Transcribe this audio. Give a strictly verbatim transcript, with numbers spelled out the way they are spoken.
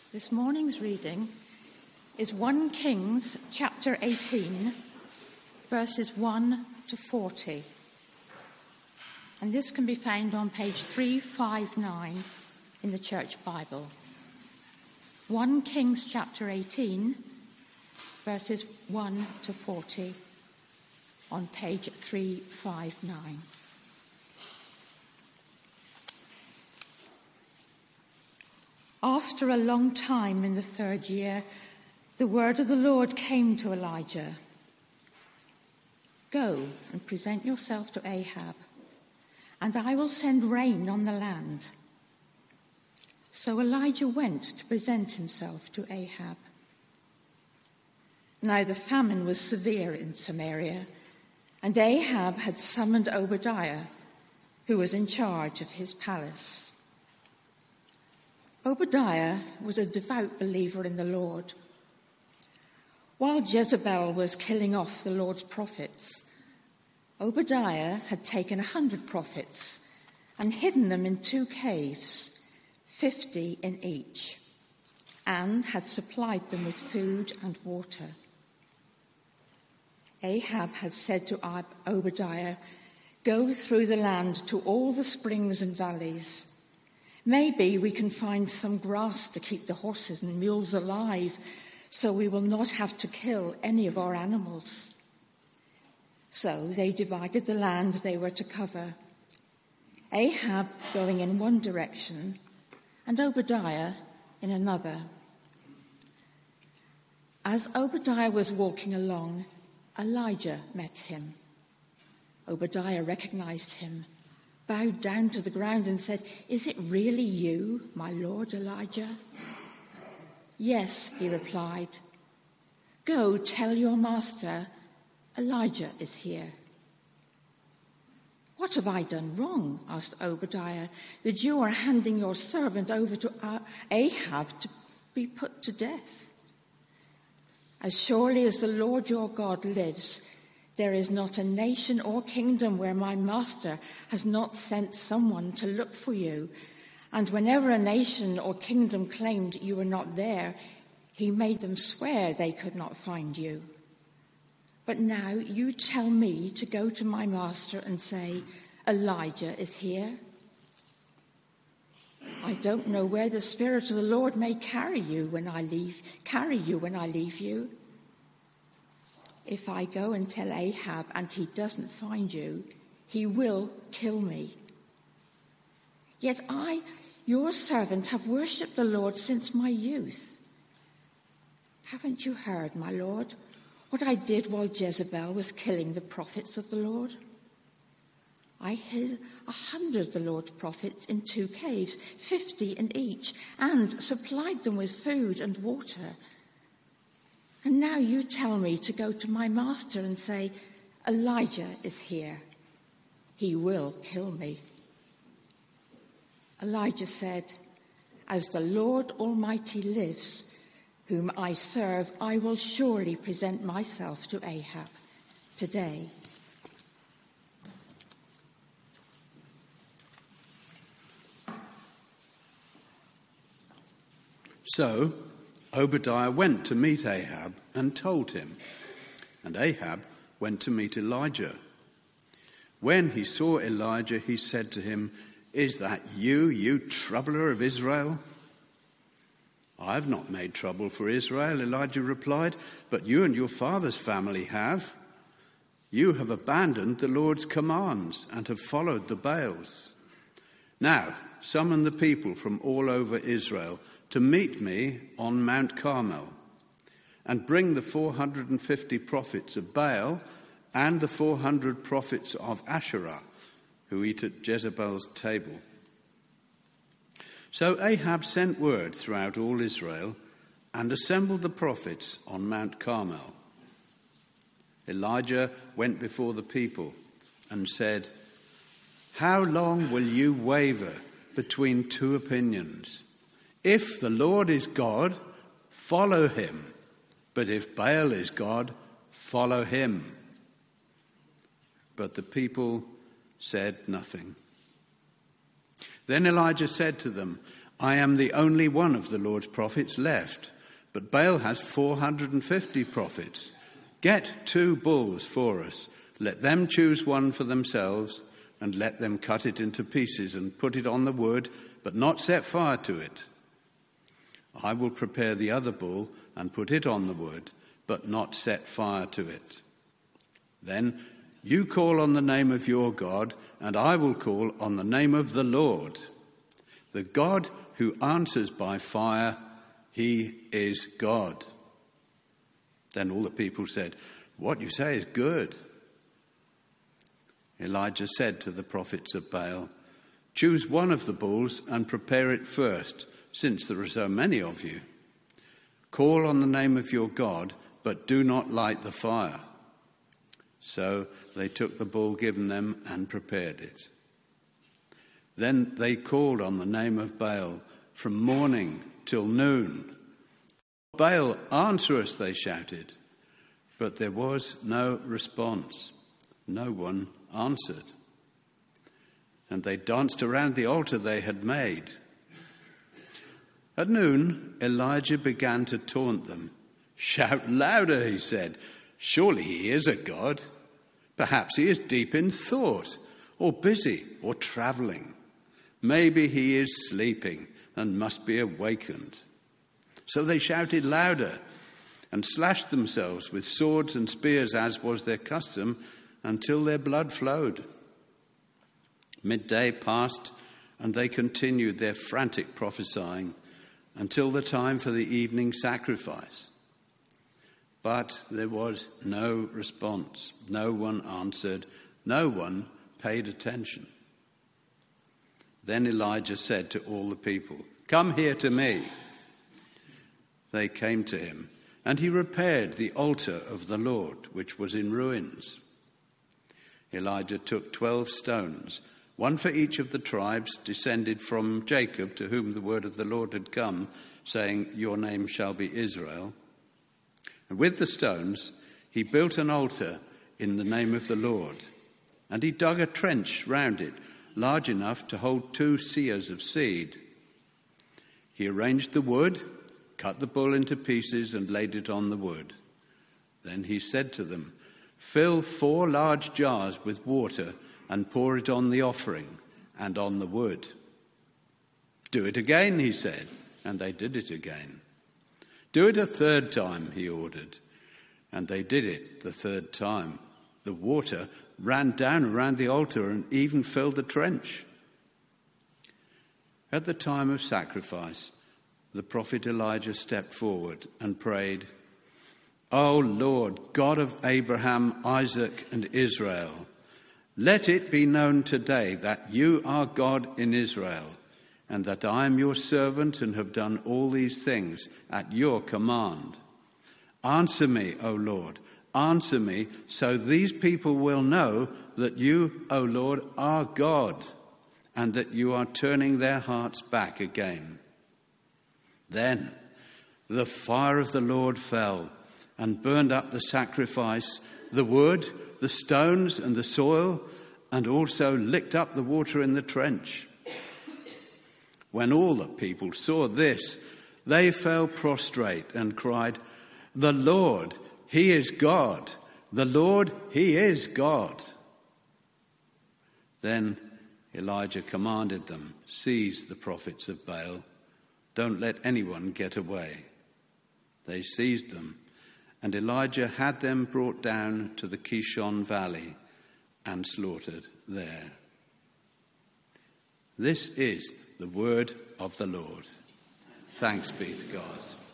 This morning's reading is First Kings chapter eighteen, verses one to forty. And this can be found on page three fifty-nine in the Church Bible. First Kings chapter eighteen, verses one to forty on page three fifty-nine. After a long time in the third year, the word of the Lord came to Elijah. Go and present yourself to Ahab, and I will send rain on the land. So Elijah went to present himself to Ahab. Now the famine was severe in Samaria, and Ahab had summoned Obadiah, who was in charge of his palace. Obadiah was a devout believer in the Lord. While Jezebel was killing off the Lord's prophets, Obadiah had taken a hundred prophets and hidden them in two caves, fifty in each, and had supplied them with food and water. Ahab had said to Obadiah, "Go through the land to all the springs and valleys. Maybe we can find some grass to keep the horses and mules alive, so we will not have to kill any of our animals." So they divided the land they were to cover, Ahab going in one direction and Obadiah in another. As Obadiah was walking along, Elijah met him. Obadiah recognized him, bowed down to the ground and said, "Is it really you, my lord Elijah?" "Yes," he replied. "Go tell your master, Elijah is here." "What have I done wrong?" asked Obadiah, "that you are handing your servant over to Ahab to be put to death? As surely as the Lord your God lives, there is not a nation or kingdom where my master has not sent someone to look for you. And whenever a nation or kingdom claimed you were not there, he made them swear they could not find you. But now you tell me to go to my master and say, 'Elijah is here.' I don't know where the Spirit of the Lord may carry you when I leave, carry you when I leave you. If I go and tell Ahab and he doesn't find you, he will kill me. Yet I, your servant, have worshipped the Lord since my youth. Haven't you heard, my Lord, what I did while Jezebel was killing the prophets of the Lord? I hid a hundred of the Lord's prophets in two caves, fifty in each, and supplied them with food and water. And now you tell me to go to my master and say, 'Elijah is here.' He will kill me." Elijah said, "As the Lord Almighty lives, whom I serve, I will surely present myself to Ahab today." So Obadiah went to meet Ahab and told him, and Ahab went to meet Elijah. When he saw Elijah, he said to him, "Is that you, you troubler of Israel?" "I have not made trouble for Israel," Elijah replied, "but you and your father's family have. You have abandoned the Lord's commands and have followed the Baals. Now summon the people from all over Israel to meet me on Mount Carmel, and bring the four hundred fifty prophets of Baal and the four hundred prophets of Asherah who eat at Jezebel's table." So Ahab sent word throughout all Israel and assembled the prophets on Mount Carmel. Elijah went before the people and said, "How long will you waver between two opinions? If the Lord is God, follow him. But if Baal is God, follow him." But the people said nothing. Then Elijah said to them, I am the only one of the Lord's prophets left, but Baal has four hundred fifty prophets. Get two bulls for us. Let them choose one for themselves, and let them cut it into pieces and put it on the wood, but not set fire to it. I will prepare the other bull and put it on the wood, but not set fire to it. Then you call on the name of your God, and I will call on the name of the Lord. The God who answers by fire, he is God." Then all the people said, "What you say is good." Elijah said to the prophets of Baal, "Choose one of the bulls and prepare it first, since there are so many of you. Call on the name of your God, but do not light the fire." So they took the bull given them and prepared it. Then they called on the name of Baal from morning till noon. "Baal, answer us," they shouted. But there was no response. No one answered. And they danced around the altar they had made. At noon, Elijah began to taunt them. "Shout louder," he said. "Surely he is a god. Perhaps he is deep in thought, or busy, or traveling. Maybe he is sleeping and must be awakened." So they shouted louder and slashed themselves with swords and spears, as was their custom, until their blood flowed. Midday passed, and they continued their frantic prophesying until the time for the evening sacrifice. But there was no response. No one answered. No one paid attention. Then Elijah said to all the people, "Come here to me." They came to him, and he repaired the altar of the Lord, which was in ruins. Elijah took twelve stones, one for each of the tribes descended from Jacob, to whom the word of the Lord had come, saying, "Your name shall be Israel." And with the stones he built an altar in the name of the Lord, and he dug a trench round it, large enough to hold two seahs of seed. He arranged the wood, cut the bull into pieces, and laid it on the wood. Then he said to them, "Fill four large jars with water and pour it on the offering and on the wood." "Do it again," he said, and they did it again. "Do it a third time," he ordered, and they did it the third time. The water ran down around the altar and even filled the trench. At the time of sacrifice, the prophet Elijah stepped forward and prayed, "O Lord, God of Abraham, Isaac, and Israel, let it be known today that you are God in Israel, and that I am your servant and have done all these things at your command. Answer me, O Lord, answer me, so these people will know that you, O Lord, are God, and that you are turning their hearts back again." Then the fire of the Lord fell and burned up the sacrifice, the wood, the stones, and the soil, and also licked up the water in the trench. When all the people saw this, they fell prostrate and cried, "The Lord, he is God! The Lord, he is God!" Then Elijah commanded them, "Seize the prophets of Baal. Don't let anyone get away." They seized them, and Elijah had them brought down to the Kishon Valley and slaughtered there. This is the word of the Lord. Thanks be to God.